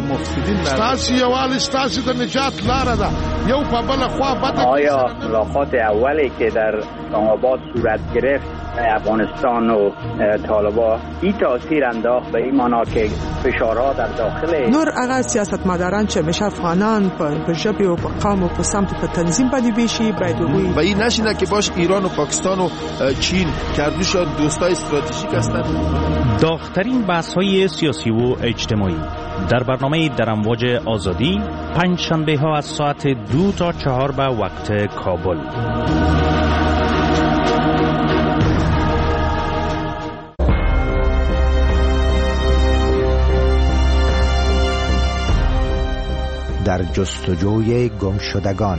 مفسدین ستاسي یوال ستاسي د نجات لاره ده. یو په بل خوا بده. آیا ملاقات اولی که در آباد صورت گرفت افغانستان و طالبان این تاثیر انداخت به این معنا که فشارها در داخل نور هغه سیاستمداران چې همیشه افغانان په ژبه او په قوم او په سمت په تنظیم باندې بشي باید وي و این نشینه که باش ایران و پاکستان و چین کردوش دوستای استراتژیک هستند. داغ‌ترین بحث‌های سیاسی و اجتماعی در برنامه در امواج آزادی پنج شنبه ها از ساعت 2 تا 4 به وقت کابل. در جستجوی گمشدگان.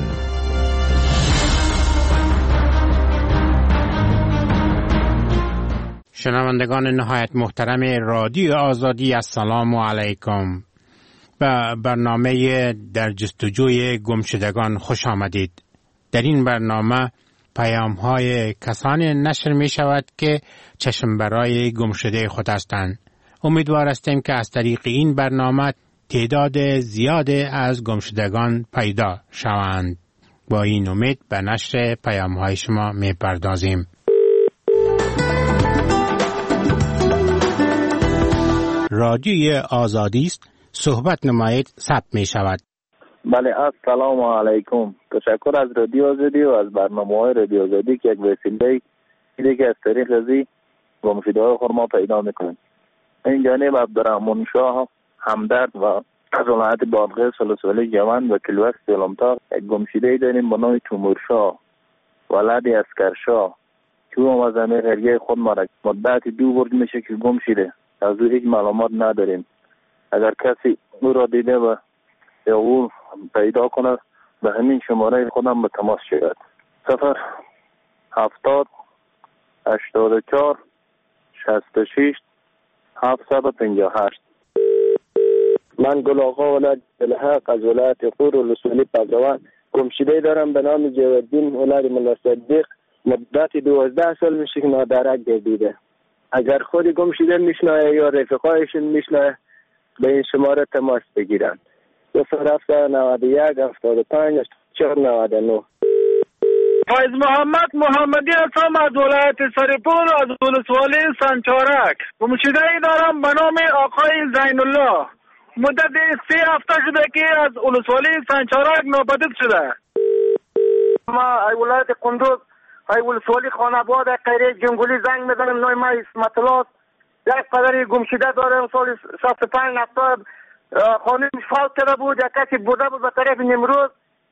شنوندگان نهایت محترم رادیو آزادی، السلام علیکم. به برنامه در جستجوی گمشدگان خوش آمدید. در این برنامه پیام‌های کسانی نشر می شود که چشم برای گمشده خود هستند. امیدوار هستیم که از طریق این برنامه تعداد زیادی از گمشدگان پیدا شوند. با این امید به نشر پیام‌های شما می پردازیم. رادیوی آزادی است، صحبت نمایید، ثبت می شود. بله، السلام علیکم. تشکر از رادیو آزادی و از برنامه‌های رادیو آزادی که یک وسیله دیگه که از طریق ازی گمشده‌های خود ما پیدا می‌کنیم. این جانب عبدالرحمن شاه همدرد و از ولایت بادغیس ولسوالی جوان و کلوک سلامتار یک گمشده‌ای داریم به نام تومورشاه ولد اسکرشاه که او از همیشه خود ما را مدت 2 برج میشه که گم شده. از او هیچ معلومات نداریم. اگر کسی او را دیده و یا او پیدا کنه به همین شماره خودم به تماس شود. 070 84 66 758. من گل آقا ولد الحق از ولایت قور ولسوالی پگروان گمشده دارم به نام جوادین ولد ملا صدیق. مدت 12 سال میشه که نادرک گردیده. اگر خود گمشده میشناسه یا رفقایشون میشناسه به این شماره تماس بگیرن. 0791 75 499. فایز محمد محمدی هستم از ولایت سرپور از ولسوالی سنچارک. گمشده ای دارم به نام آقای زین الله. مدت 3 هفته شده که از ولسوالی سنچارک ناپدید شده. ما ای ولایت قندوز ای ولسوالی خاناباد غیر جنگلی زنگ میزنم. نام ما اسمت الله. یک پدری گمشده دارم. سال 65 90 خانم فوت کرده بود. یک کسی بوده بود به طرف نمروز.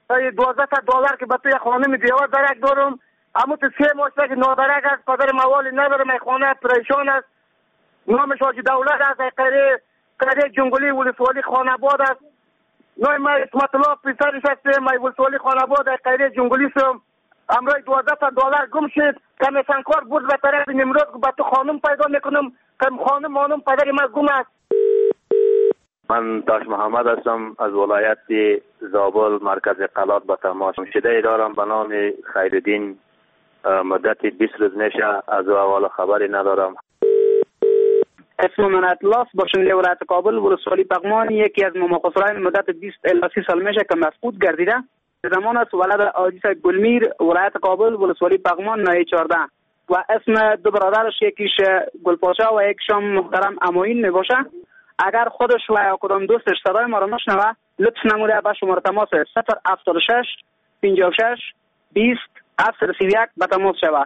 $12 که به توی خانم دیوار درک دارم. اما تو 3 ماه که نادرک است. پدر موالی ندارم. ای خانه پریشان است. نامش حاجی دولت است. ای قریه جنگلی ولسوالی خاناباد است. نام ما اسمت الله پسرش هستم. ای ولسوالی خاناباد ای قریه جنگلی سم. امروز $12 گم شد. کمیسانکار بود به طرف نمروز به تو خانم پیدا میکنم. کم خانم پدر ما گم است. من داش محمد هستم از ولایت زابل مرکز قلات به تماس. گمشده دارم به نام خیرالدین. مدت 20 روز میشه از او اول خبری ندارم. اسم من اطلاس باشندگی ولایت کابل ولسوالی پغمان یکی از مقصرین مدت 20 الی 30 سال میشه که مفقود گردیده. زمان است ولد عاجز گلمیر ولایت کابل ولسوالی پغمان ناحیه 14 و اسم دو برادرش یکیش گلپاشا و یکیشم محترم اموین میباشه. اگر خودش و یا کدام دوستش صدای ما رو میشنوه لطف نموده به شماره تماس 076 56 20 731 به تماس شود.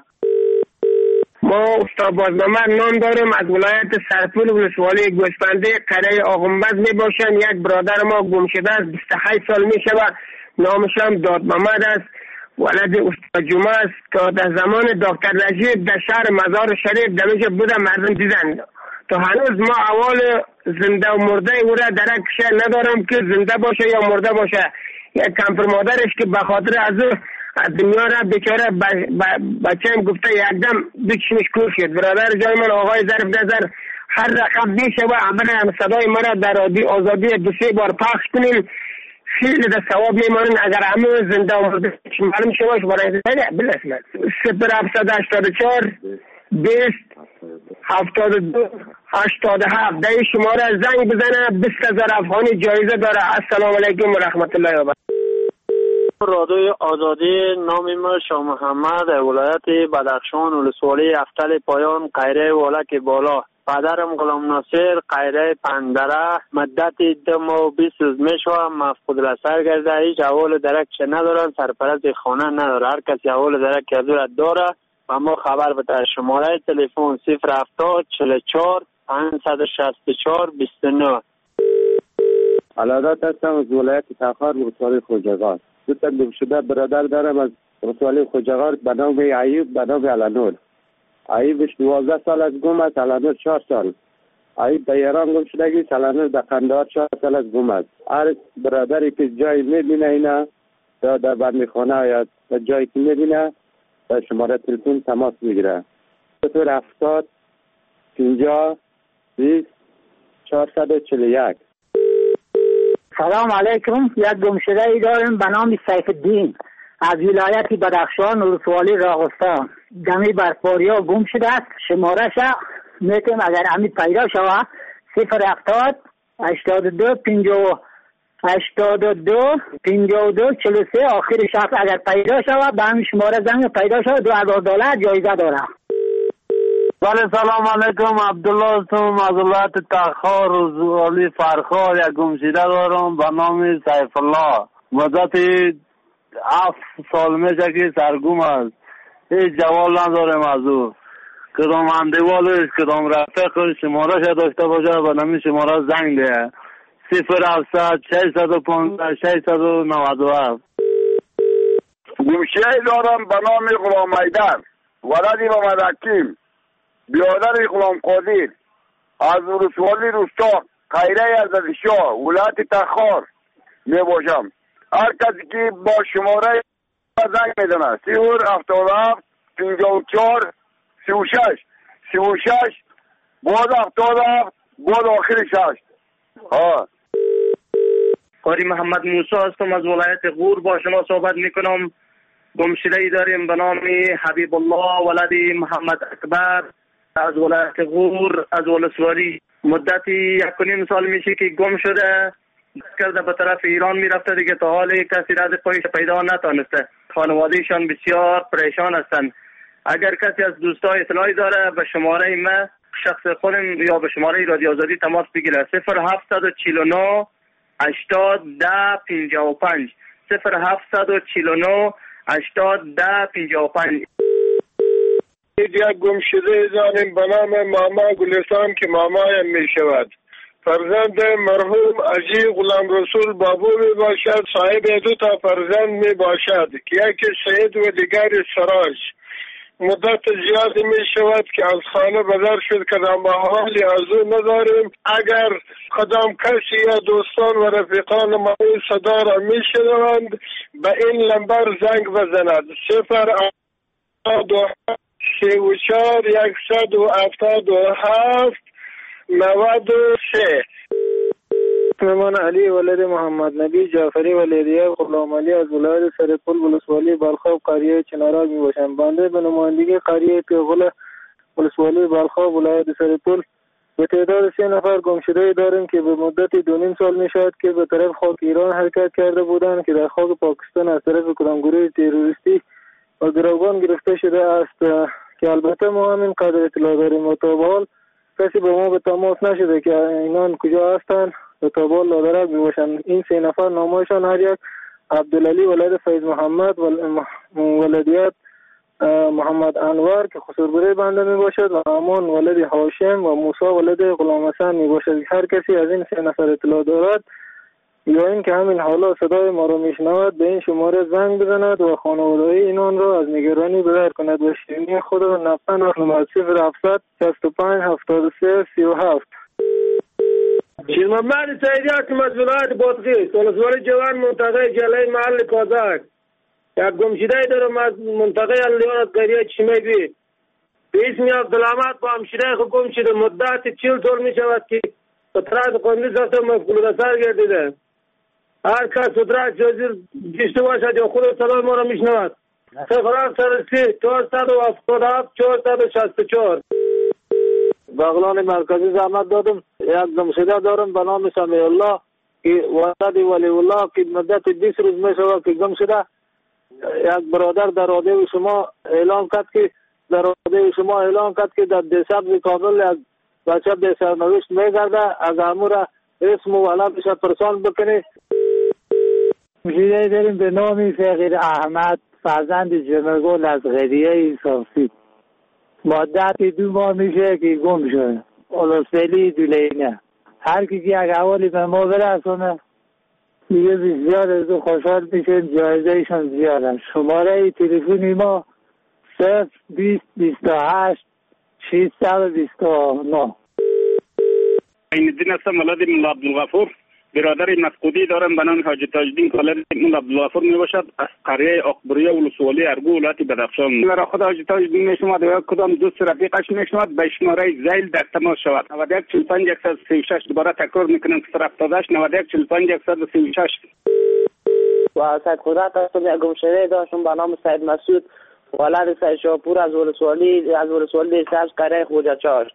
ما استاد بازنامه نام دارم از ولایت سرپور ولسوالی گوسفندی قریه آقنبز می باشم. یک برادر ما گم شده است. 28 سال می شود. نامش هم داد محمد است. ولد استاد جمعه است که در زمان دکتر رجیب در شهر مزار شریف دمیجه بوده مردم دیدن. تا هنوز ما اول زنده و مرده او را درک ندارم که زنده باشه یا مرده باشه. یک کمپر مادرش که به خاطر از دنیا را بیچاره بچه‌ام گفته یکدم بچشمش کور شد. برادر جای من آقای ظرف نظر هر رقم میشه و عمل صدای ما را در رادیو آزادی 2-3 بار پخش کنیم خیلی در ثواب میمانن. اگر همه زنده و مرده معلوم شواش برای بلسمت 0784 20 72 87 در این شماره زنگ بزنه 20,000 افغانی جایزه داره. السلام علیکم و رحمت الله و برکاته. رادیوی آزادی، نام من شاه محمد، ولایت بدخشان، ولسوالی افتل پایان، قیره ولک بالا. پدرم غلام ناصر قیره پندره، مدت 2 ماه و 20 روز میشه مفقود البصر گرده. هیچ احوال درک چه ندارن، سرپرست خانه نداره. هر کسی احوال درک کردورت داره و ما خبر بده. شماره تلفن 070 44 564 29. علادات هستم از ولایت تخار، ولسوالی خوجغار. دو تا گمشده برادر دارم از ولسوالی خوجغار به نام ایوب، به نام علانور. ایوبش 12 سال از گم است، علانور 4 سال. ایوب در ایران گم شدگی، علانور در قندهار 4 سال از گم است. هر برادری که جایی میبینه اینا در بندخانه یا در جایی که میبینه در شماره تلفن تماس میگیره. 070 50 20 441. سلام علیکم. یک گمشده ای داریم به نام سیف الدین از ولایت بدخشان، ولسوالی راغستان. دمی برپاری ها گم شده است. شمارش میتونیم اگر همین پیدا شوه 070 82 50 82 52 43 آخر شخص اگر پیدا شوه به همین شماره زنگ پیدا شوه $2000 جایزه داره. بله سلام علیکم. عبدالله هستم از ولایت تخار، ولسوالی فرخار. یک گمشده دارم به نام سیف الله. مدت 7 سال میشه که سرگم است. هیچ جواب نداریم از او. کدام اندوالش کدام رفیقش شمارش داشته باشه و نمی شماره زنگ ده 070 615 697. گمشده دارم به نام غلام حیدر، ولد محمد حکیم، برادر غلام قادر از ولسوالی روستا قیره عزتشاه، ولایت تخار می باشم. هر کسی که با شماره زنگ میزنه 077 54 36 36 بعد 77 بعد آخر 6. قاری محمد موسی هستم از ولایت غور، با شما صحبت میکنم. گمشده ای داریم به نام حبیب الله ولد محمد اکبر از ولایت غور از ولسوالی. مدتی 1.5 سال میشه که گم شده، کرده به طرف ایران میرفته دیگه، تا حال کسی را از پایش پیدا نتانسته. خانوادهشان بسیار پریشان هستند. اگر کسی از دوستای اطلاعی داره به شماره ما شخص خودم یا به شماره رادیو آزادی تماس بگیره 0749 80 10 55 0749 80 10 55. یک گمشده داریم به نام ماما گلستان که مامایم می شود. فرزند مرحوم عجی غلام رسول بابو می باشد. صاحب 2 تا فرزند می باشد که یکی سید و دیگر سراج. مدت زیادی می شود که از خانه بدر شد که در حالی از او نداریم. اگر کدام کسی یا دوستان و رفیقان ما این صدا را می شنوند به این لمبر زنگ بزند 074 177 93. من علی ولد محمد نبی جعفری ولیدیه غلام علی از ولایت سرپل ولسوالی بالخاب قریه چنارال می باشم. بنده به نمایندگی قریه پیغل ولسوالی بالخاب ولایت سرپل به تعداد 3 نفر گمشده داریم که به مدت 2.5 سال می شود که به طرف خاک ایران حرکت کرده بودند که در خاک پاکستان از طرف کدام گروه تروریستی و گروگان گرفته شده است که البته ما همین قدر اطلاع داریم و تا به حال کسی با ما به تماس نشده که اینان کجا هستند و تا به حال لادرک میباشند. این 3 نفر نامایشان هر یک عبدالعلی ولد فیض محمد ولدیت محمد انور که خسربره بنده میباشد و امان ولد هاشم و موسی ولد غلام حسن میباشد. هر کسی از این 3 نفر اطلاع دارد یا این که همین حالا صدای ما رو میشنود به این شماره زنگ بزند و خانواده اینان را از نگرانی بدر کند و شیرینی خود را نقطه نقل 0700 65 73 37. شیرمحمد سیدی هستم از ولایت بادغیس، ولسوالی جوان، منطقه جلای محل کازک. یک گمشده دارم از منطقه الیان قریه چشمه بی به اسم عبدالحمد با همشیره خود گم شده. مدت 40 سال می شود که به طرف قندیز رفته مفقود البصر گردیده. هر کس سدرت جزیر گشته باشد یا خود صدای ما را میشنود 073 477 464. بغلان مرکزی زحمت دادم. یک گمشده دارم به نام سمیع الله که ولد ولی الله که مدت 20 روز می شود که گم شده. یک برادر در رادیو شما اعلام کرد که در دسبز کابل یک بچه به سرنوشت میگرده. از امور اسم و علامش پرسان بکنی. گمشده داریم به نام فقیر احمد فرزند جمرگل از غریه صافی. مدت 2 ماه میشه که گم شده. اولوسفلی دولینه. هر کی که یک حوالی به ما برسونه دیگه بسیار از خوشحال میشیم. جایزه ایشان زیاده. شماره تلفنی ما 02028 629. این الدین هستم، ولد مولا عبدالغفور. برادر مفقودی دارم به نام حاجی تاجدین خالد مولا عبدالغفور می باشد از قریه اقبریه ولسوالی ارگو ولایت بدخشان. مرا خود حاجی تاجدین می شماد و کدام دوست رفیقش می شماد به شماره زیل در تماس شود. 91 45 136. دوباره تکرار میکنم که 078 91 45 136. و سید قدرت هستم. یک گمشده داشتم به نام سید مسعود ولد سید شاپور از ولسوالی سبز قریه خوجه چاشت.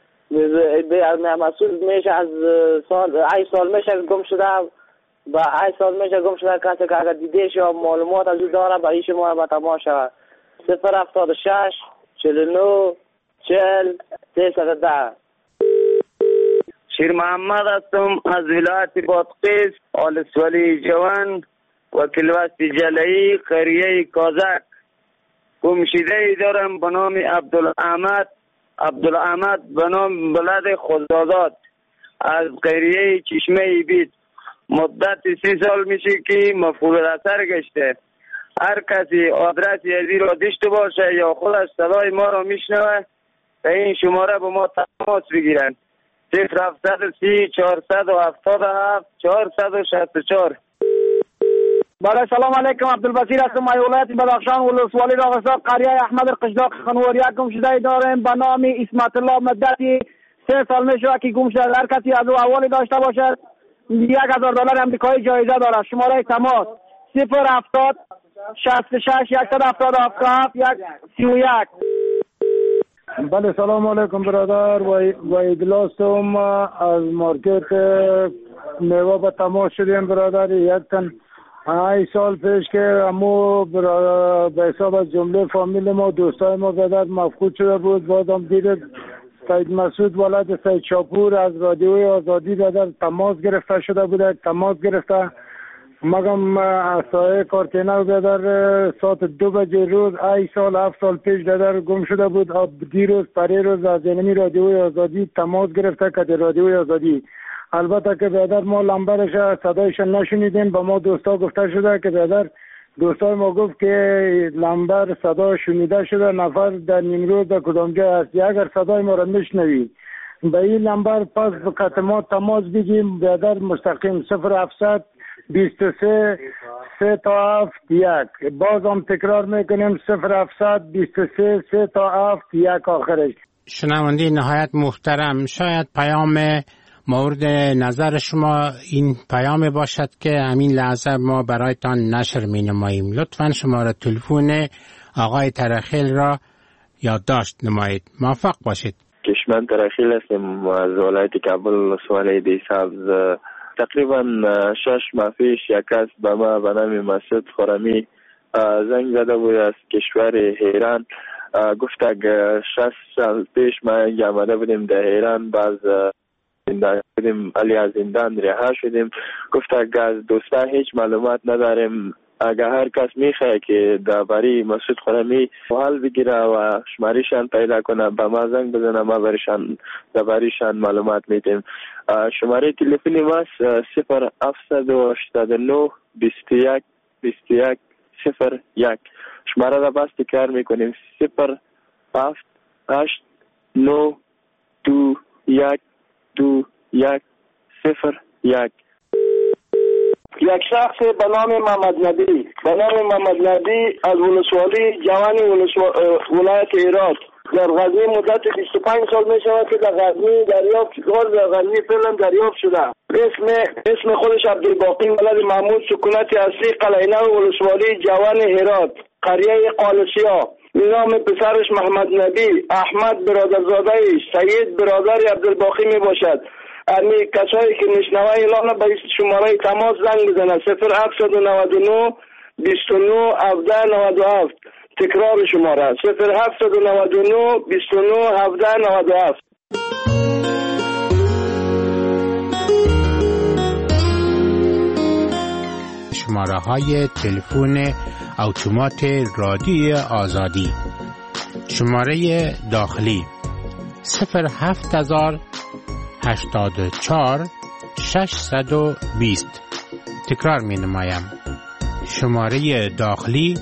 مسعود میشه از سال میشه گم شده. با 8 سال میشه گم شده. کسی که اگر دیدهش یا معلومات از او داره با ایش ما به تماس شود. 076 49 40 310. شیر محمد هستم از ولایت بادغیس ولسوالی جوان و کلوست جلعی قریه کازک. گمشده دارم به نام عبدالاحمد به نام بلد خداداد از قریه چشمه بید. مدت 30 سال میشه که مفقود اثر گشته. هر کسی آدرس یزی را داشته باشه یا خودش صدای ما را میشنوه به این شماره با ما تماس بگیرن. 0730 477 464. برای سلام علیکم. عبدالبصیر هستم. از ولایت بدخشان ولسوالی راغستان قریه احمد قشلاق خنواری. یک گمشده دارم به نام اسمت الله. مدت 3 سال میشه که گم شده. هر کسی از او احوالی داشته باشد $1000 امریکایی جایزه دارد. شماره تماس 070 66 177 131. بله سلام علیکم برادر. و ایدلاستم از مارکت میوه به تماس شدیم برادر. یک تن 8 سال پیش که امو به حساب از جمله فامیل ما دوستای ما برادر مفقود شده بود. بازم دیده سید مسعود ولد سید شاپور از رادیوی آزادی برادر تماس گرفته شده بوده. تماس گرفته مگم سایه کارتینه برادر ساعت 2 بجه روز 8 سال 7 سال پیش برادر گم شده بود. دیروز پریروز از اینمی رادیوی آزادی تماس گرفته که رادیوی آزادی. البته که برادر ما لمبرش صدایش نشنیدیم. با ما دوستا گفته شده که برادر دوستای ما گفت که لمبر صدا شنیده شده نفر در نیمروز در کدام جای است. اگر صدای ما را میشنوی به این لمبر پس به ما تماس بگیم برادر مستقیم 0700 23 3 تا 7 1. باز هم تکرار میکنیم 0700 23 3 تا 7 1 آخرش. شنونده نهایت محترم، شاید پیام مورد نظر شما این پیام باشد که همین لحظه ما برایتان نشر می نماییم. لطفاً شماره تلفن آقای ترخیل را یادداشت نمایید. موفق باشید. کشمن ترخیل هستم از ولایت کابل ولسوالی دیسابز. تقریبا 6 ماه پیش یک کس به ما به نام مسعود خرمی زنگ زده بود از کشور ایران. گفت که 6 سال پیش ما آمده بودیم در ایران. باز علی از زندان رها شدیم. گفت که از دوستا هیچ معلومات نداریم. اگر هر کس میخواه که درباره مسعود خرمی حال بگیره و شمارهشان پیدا کنه به ما زنگ بزنه، ما دربارهشان معلومات میدیم. شماره تلفنی ما 0789 21 21 01. شماره را باز تکرار میکنیم 0789 21 21 01. یک شخص به نام محمد نبی از ولسوالی جوانی ولایت هرات در غزنی مدت 25 سال می شود که در غزنی فعلا دریافت شده. اسم خودش عبدالباقی ولد محمود سکونت اصلی قلعه نو ولسوالی جوان هرات قریه قالسیا. نام پسرش محمد نبی، احمد برادرزاده، سید برادر عبدالباقی می باشد. امی کسایی که میشنوه اعلان به شماره تماس زنگ بزنه 0799 29 17 97. تکرار شماره 0799 29 17 97. شماره های تلفن اتومات رادیو آزادی. شماره داخلی 07084 620. تکرار می نمایم. شماره داخلی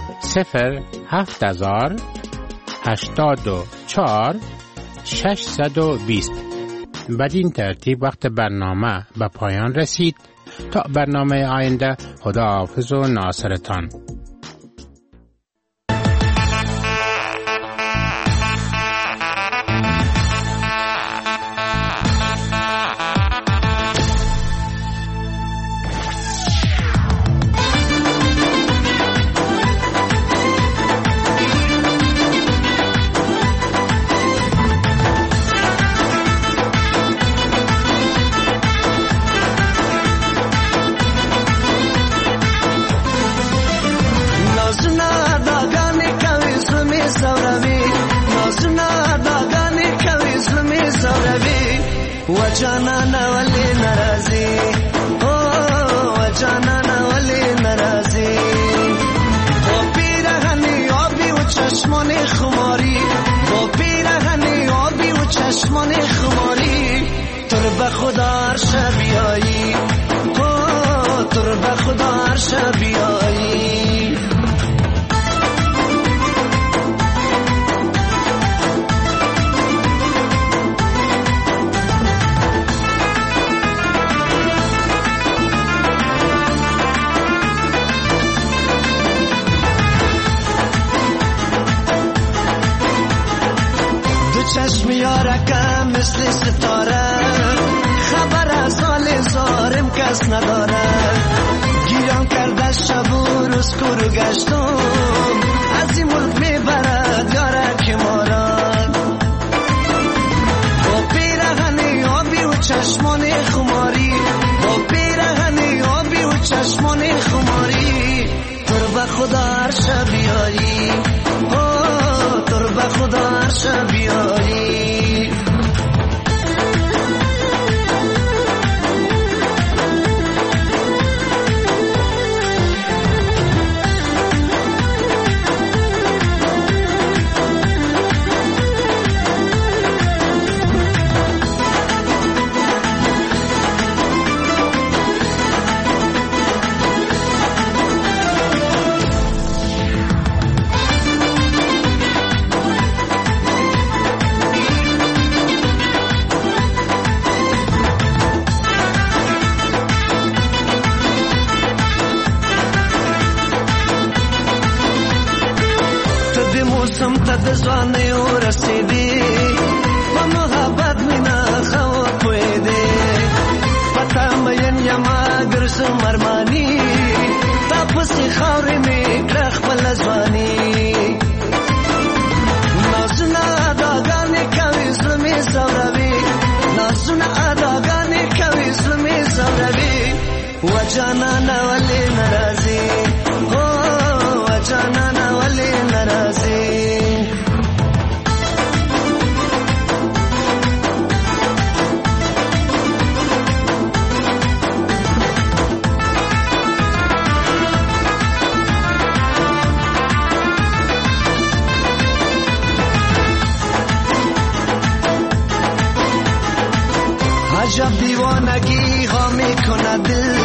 07084 620. بدین ترتیب وقت برنامه به پایان رسید. تا برنامه آینده، خداحافظ و ناصرتان. وجانا ولی ناراضی، وجانا ولی ناراضی. با پیرهنی آبی و چشمان خماری، با پیرهنی آبی و چشمان خماری. تو رو به خدا عرش بیایی، تو رو به خدا عرش بیایی. چشم یارکم مثل ستاره، خبر از حال زارم کس نداره. گیران کرده شب و روز کرو گشتم، از این ملک میبرد یارک مارد. با پیرهنی آبی و چشمان خماری، با پیرهنی آبی و چشمان خماری. تو رو به خدا عرش بیایی، تو رو به خدا عرش بیایی. زوانی او رسیدی و محبت مینا خوا پویدی پتا مین یما گرس مرمانی تا پسی خاوری می کرخ بلزوانی نازونا اداگانی کوی ظلمی زوروی نازونا اداگانی کوی ظلمی زوروی و جانانا ولی نرازی و جانانا ولی نرازی. عجب دیوانگی ها میکنه دل